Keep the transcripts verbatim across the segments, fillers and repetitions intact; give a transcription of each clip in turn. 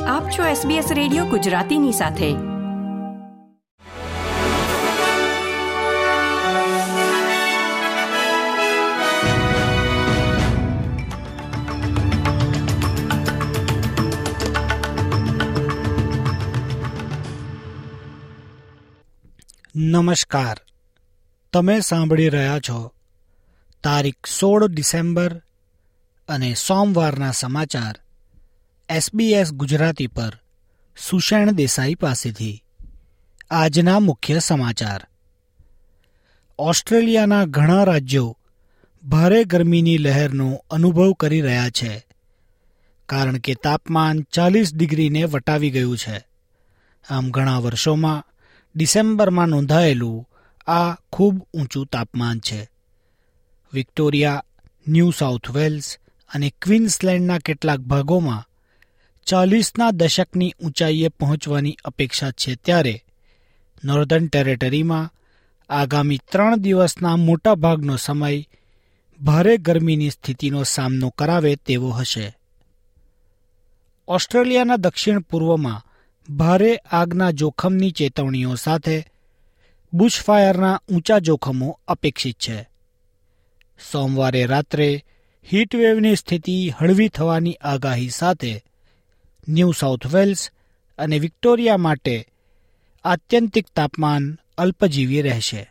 આપ છો SBS radio ગુજરાતીની સાથે. નમસ્કાર. તમે સાંભળી રહ્યા છો તારીખ સોળ ડિસેમ્બર અને સોમવારના સમાચાર એસબીએસ ગુજરાતી પર સુષેણ દેસાઈ પાસેથી. આજના મુખ્ય સમાચાર. ઓસ્ટ્રેલિયાના ઘણા રાજ્યો ભારે ગરમીની લહેરનો અનુભવ કરી રહ્યા છે, કારણ કે તાપમાન ચાલીસ ડિગ્રીને વટાવી ગયું છે. આમ ઘણા વર્ષોમાં ડિસેમ્બરમાં નોંધાયેલું આ ખૂબ ઊંચું તાપમાન છે. વિક્ટોરિયા, ન્યૂ સાઉથ વેલ્સ અને ક્વીન્સલેન્ડના કેટલાક ભાગોમાં ચાલીસના દશકની ઊંચાઈએ પહોંચવાની અપેક્ષા છે, ત્યારે નોર્ધન ટેરેટરીમાં આગામી ત્રણ દિવસના મોટા ભાગનો સમય ભારે ગરમીની સ્થિતિનો સામનો કરાવે તેવો હશે. ઓસ્ટ્રેલિયાના દક્ષિણ પૂર્વમાં ભારે આગના જોખમની ચેતવણીઓ સાથે બુશફાયરના ઊંચા જોખમો અપેક્ષિત છે. સોમવારે રાત્રે હીટવેવની સ્થિતિ હળવી થવાની આગાહી સાથે ન્યૂ સાઉથ વેલ્સ અને વિક્ટોરિયા માટે આત્યંતિક તાપમાન અલ્પજીવી રહેશે.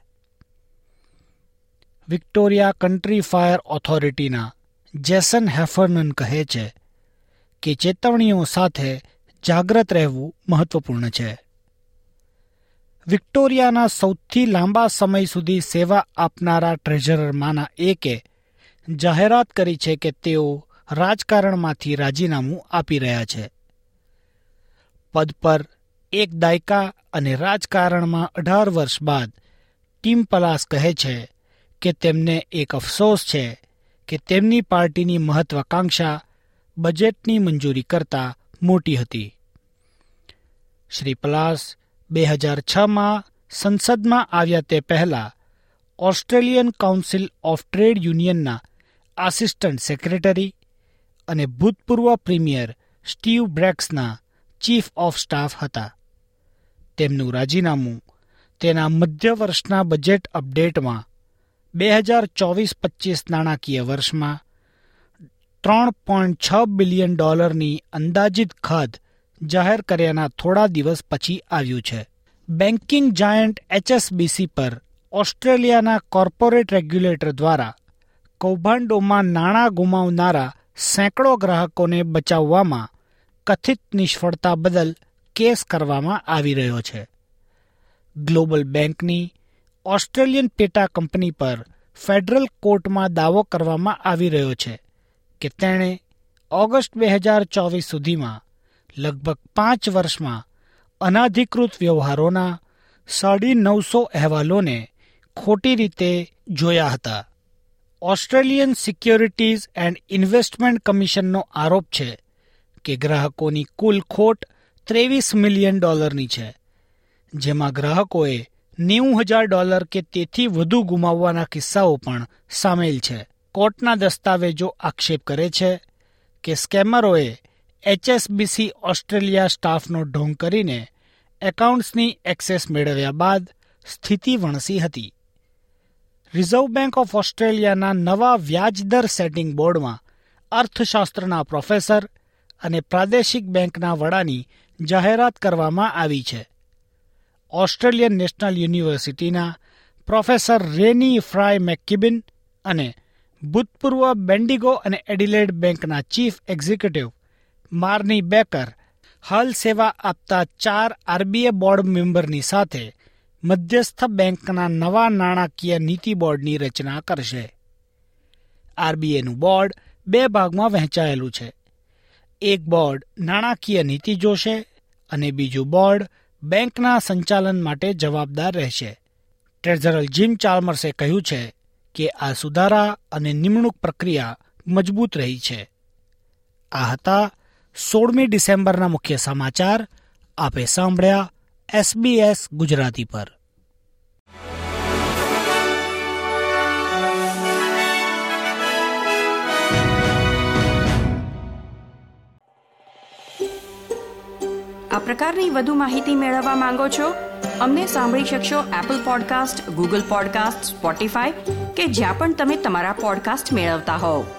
વિક્ટોરિયા કન્ટ્રી ફાયર ઓથોરિટીના જેસન હેફર્નન કહે છે કે ચેતવણીઓ સાથે જાગ્રત રહેવું મહત્વપૂર્ણ છે. વિક્ટોરિયાના સૌથી લાંબા સમય સુધી સેવા આપનારા ટ્રેઝરરમાંના એકે જાહેરાત કરી છે કે તેઓ રાજકારણમાંથી રાજીનામું આપી રહ્યા છે. પદ પર એક દાયકા અને રાજકારણમાં અઢાર વર્ષ બાદ ટીમ પલાસ કહે છે કે તેમને એક અફસોસ છે કે તેમની પાર્ટીની મહત્વાકાંક્ષા બજેટની મંજૂરી કરતાં મોટી હતી. શ્રી પલાસ બે હજાર છમાં સંસદમાં આવ્યા તે પહેલા ઓસ્ટ્રેલિયન કાઉન્સિલ ઓફ ટ્રેડ યુનિયનના આસિસ્ટન્ટ સેક્રેટરી અને ભૂતપૂર્વ પ્રીમિયર સ્ટીવ બ્રેક્સના ચીફ ઓફ સ્ટાફ હતા. તેમનું રાજીનામું તેના મધ્ય વર્ષના બજેટ અપડેટમાં બે હજાર ચોવીસ પચીસ નાણાકીય વર્ષમાં ત્રણ પોઈન્ટ છ બિલિયન ડોલરની અંદાજિત ખાધ જાહેર કર્યાના થોડા દિવસ પછી આવ્યું છે. બેન્કિંગ જાયન્ટ એચએસબીસી પર ઓસ્ટ્રેલિયાના કોર્પોરેટ રેગ્યુલેટર દ્વારા કૌભાંડોમાં નાણાં ગુમાવનારા સેંકડો ગ્રાહકોને બચાવવામાં કથિત નિષ્ફળતા બદલ કેસ કરવામાં આવી રહ્યો છે. ગ્લોબલ બેંકની ઓસ્ટ્રેલિયન પેટા કંપની પર ફેડરલ કોર્ટમાં દાવો કરવામાં આવી રહ્યો છે કે તેણે ઓગસ્ટ બે હજાર ચોવીસ સુધીમાં લગભગ પાંચ વર્ષમાં અનાધિકૃત વ્યવહારોના સાડી નવસો અહેવાલોને ખોટી રીતે જોયા હતા. ઓસ્ટ્રેલિયન સિક્યોરિટીઝ એન્ડ ઇન્વેસ્ટમેન્ટ કમિશનનો આરોપ છે કે ગ્રાહકોની કુલ ખોટ ત્રેવીસ મિલિયન ડોલરની છે, જેમાં ગ્રાહકોએ નેવું હજાર ડોલર કે તેથી વધુ ગુમાવવાના કિસ્સાઓ પણ સામેલ છે. કોર્ટના દસ્તાવેજો આક્ષેપ કરે છે કે સ્કેમરોએ એચએસબીસી ઓસ્ટ્રેલિયા સ્ટાફનો ઢોંગ કરીને એકાઉન્ટ્સની એક્સેસ મેળવ્યા બાદ સ્થિતિ વણસી હતી. રિઝર્વ બેંક ઓફ ઓસ્ટ્રેલિયાના નવા વ્યાજદર સેટિંગ બોર્ડમાં અર્થશાસ્ત્રના પ્રોફેસર અને પ્રાદેશિક બેંકના વડાની જાહેરાત કરવામાં આવી છે. ઓસ્ટ્રેલિયન નેશનલ યુનિવર્સિટીના પ્રોફેસર રેની ફ્રાય મેકકિબિન અને ભૂતપૂર્વ બેન્ડિગો અને એડિલેડ બેંકના ચીફ એક્ઝિક્યુટિવ માર્ની બેકર હાલ સેવા આપતા ચાર આરબીએ બોર્ડ મેમ્બરની સાથે મધ્યસ્થ બેંકના નવા નાણાકીય નીતિ બોર્ડની રચના કરશે. આરબીએનું બોર્ડ બે ભાગમાં વહેંચાયેલું છે. એક બોર્ડ નાણાકીય નીતિ જોશે અને બીજું બોર્ડ બેંકના સંચાલન માટે જવાબદાર રહેશે. ટ્રેઝરર જીમ ચાલ્મર્સે કહ્યું છે કે આ સુધારા અને નિમણૂક પ્રક્રિયા મજબૂત રહી છે. આ હતા સોળમી ડિસેમ્બરના મુખ્ય સમાચાર. આપે સાંભળ્યા એસબીએસ ગુજરાતી પર. આ પ્રકારની વધુ માહિતી મેળવવા માંગો છો? અમને સાંભળી શકશો Apple podcast, Google podcast, Spotify કે જ્યાં પણ તમે તમારા પોડકાસ્ટ મેળવતા હોવ.